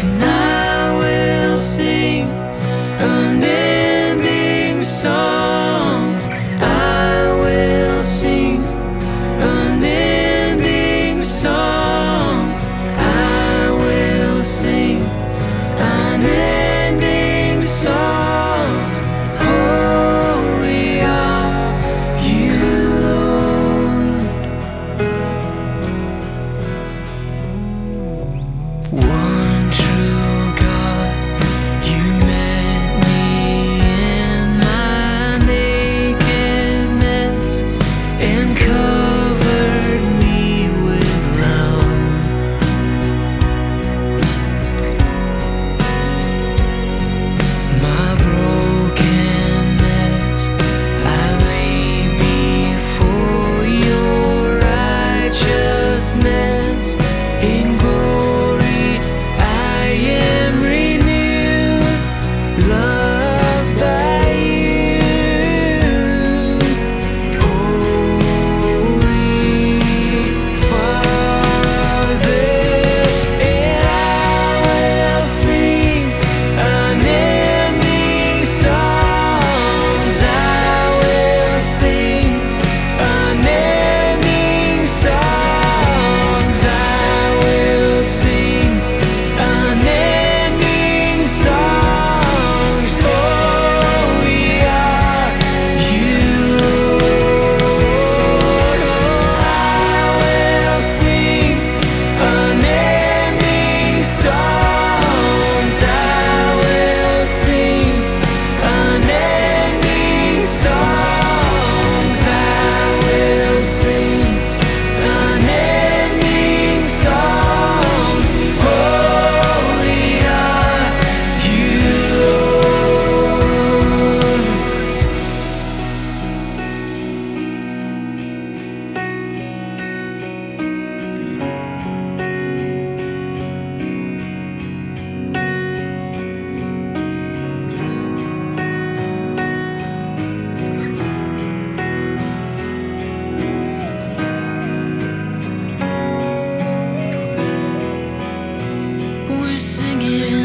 and I will sing unending songs. I will sing unending songs. I will sing unending songs. Holy are you, Lord. One true God, you met me in my nakedness and covered me with love. My brokenness I lay before your righteousness. In glory I am renewed, loved by you. Holy Father, and I will sing unending songs. I will sing unending songs. I will sing unending songs. Holy are you, Lord. I will sing unending songs. I will sing unending songs. I will sing unending songs. Holy are you, Lord. We're singing